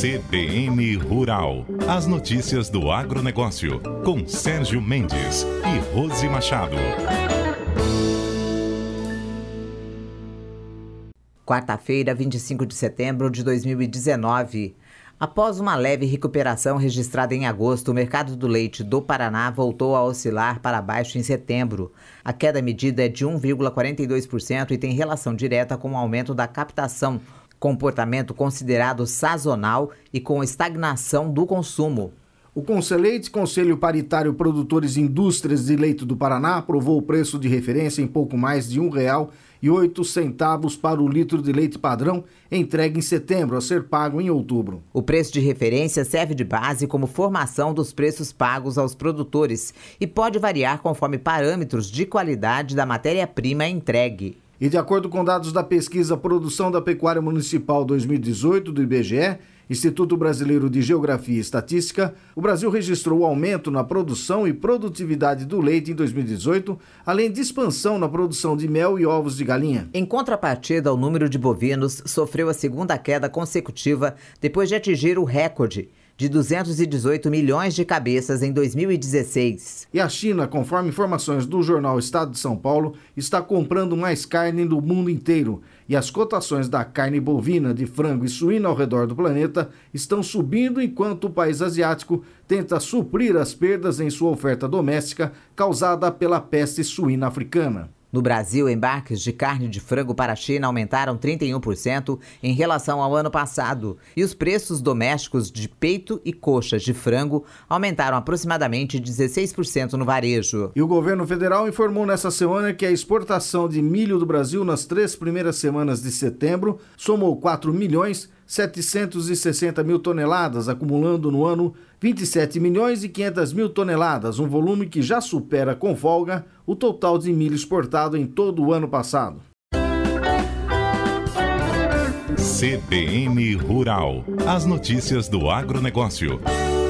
CBN Rural. As notícias do agronegócio, com Sérgio Mendes e Rose Machado. Quarta-feira, 25 de setembro de 2019. Após uma leve recuperação registrada em agosto, o mercado do leite do Paraná voltou a oscilar para baixo em setembro. A queda medida é de 1,42% e tem relação direta com o aumento da captação, comportamento considerado sazonal e com estagnação do consumo. O Conselheite, Conselho Paritário Produtores e Indústrias de Leite do Paraná, aprovou o preço de referência em pouco mais de R$ 1,08 para o litro de leite padrão, entregue em setembro, a ser pago em outubro. O preço de referência serve de base como formação dos preços pagos aos produtores e pode variar conforme parâmetros de qualidade da matéria-prima entregue. E de acordo com dados da pesquisa Produção da Pecuária Municipal 2018 do IBGE, Instituto Brasileiro de Geografia e Estatística, o Brasil registrou aumento na produção e produtividade do leite em 2018, além de expansão na produção de mel e ovos de galinha. Em contrapartida, o número de bovinos sofreu a segunda queda consecutiva depois de atingir o recorde de 218 milhões de cabeças em 2016. E a China, conforme informações do jornal Estado de São Paulo, está comprando mais carne do mundo inteiro. E as cotações da carne bovina, de frango e suíno ao redor do planeta estão subindo enquanto o país asiático tenta suprir as perdas em sua oferta doméstica causada pela peste suína africana. No Brasil, embarques de carne de frango para a China aumentaram 31% em relação ao ano passado. E os preços domésticos de peito e coxas de frango aumentaram aproximadamente 16% no varejo. E o governo federal informou nessa semana que a exportação de milho do Brasil nas 3 primeiras semanas de setembro somou 4.760.000 toneladas, acumulando no ano 27.500.000 toneladas, um volume que já supera com folga o total de milho exportado em todo o ano passado. CBN Rural. As notícias do agronegócio.